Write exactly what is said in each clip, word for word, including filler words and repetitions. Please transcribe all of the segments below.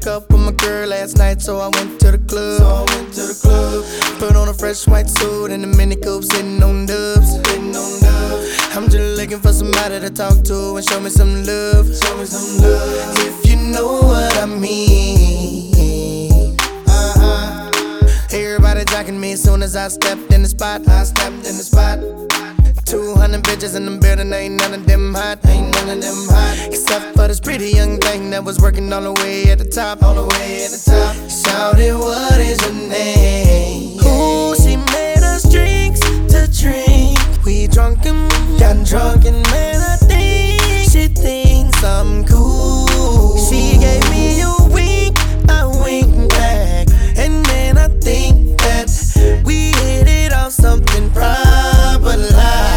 broke up with my girl last night, so I went to the club. So I went to the club. Put on a fresh white suit and a mini coupe, sitting on dubs. Sitting on dubs. I'm just looking for somebody to talk to and show me some love. Show me some love. If you know what I mean. Uh-huh. Everybody jocking me as soon as I stepped in the spot. I stepped in the spot. Two hundred bitches in the building, ain't none of them hot, ain't none of them hot. Except for this pretty young thing that was working all the way at the top, all the way at the top. Shouted, what is your name? Ooh, she made us drinks to drink. We drunk and got drunk, and man, I think she thinks I'm cool. She gave me a wink, I winked back, and then I think that we hit it off something proper like.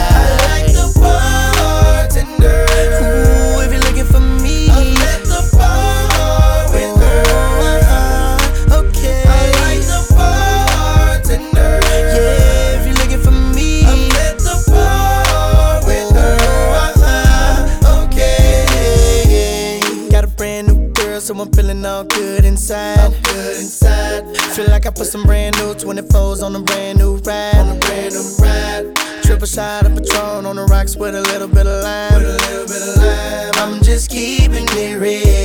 So I'm feeling all good inside. All good inside. Feel like I put some brand new twenty-fours on a brand new ride. On a brand new ride. Triple shot of Patron on the rocks with a little bit of lime. With a little bit of lime. I'm just keeping it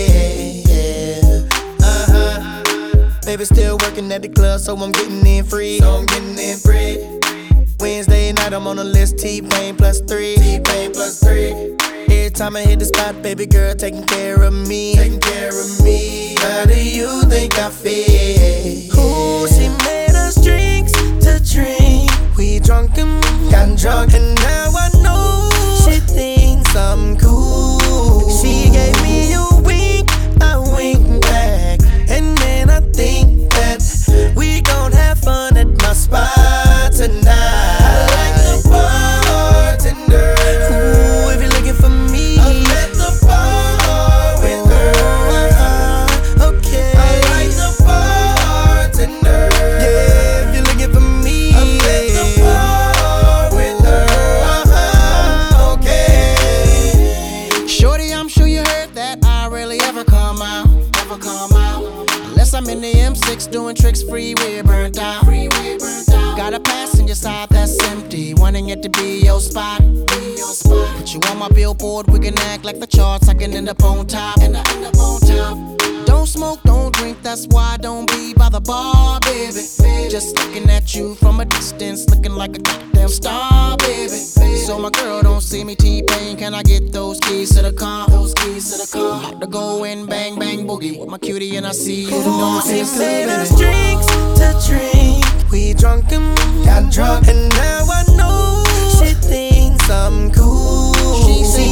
real. Uh huh. Baby still working at the club, so I'm getting in free. So I'm getting in free. Wednesday night I'm on the list. T-Pain plus three. T-Pain plus three. Every time I hit the spot, baby girl taking care of me. Taking care of me. How do you think I feel? Ooh, she made us drinks to drink. We drunk and got drunk, and now I know she thinks I'm cool. She gave me a wink, I winked back, and then I think that we gon' have fun at my spot tonight. I like the bartender. Ooh, if you're looking for me, I'm at the bar with her. Uh, okay. I like the bartender. Yeah, if you're looking for me, I'm at the bar with her. Uh, okay. Shorty, I'm sure you heard that I rarely ever come out, ever come out. Unless I'm in the M six doing tricks, freeway burnt out. Freeway burnt out. Got a passenger side that's empty, wanting it to be your spot. Be your spot. Put you on my billboard, we can act like the charts. I can end up on top, and I end up on top. Don't smoke, don't drink, that's why I don't be by the bar, baby. Just looking at you from a distance, looking like a goddamn star, baby. So my girl don't see me T-Pain, can I get those keys to the car? Those keys to the car. I'm about to go and bang, bang, boogie with my cutie, and I see you. Ooh, she made us drinks to drink. We drunk and got drunk, and now I know she thinks I'm cool. She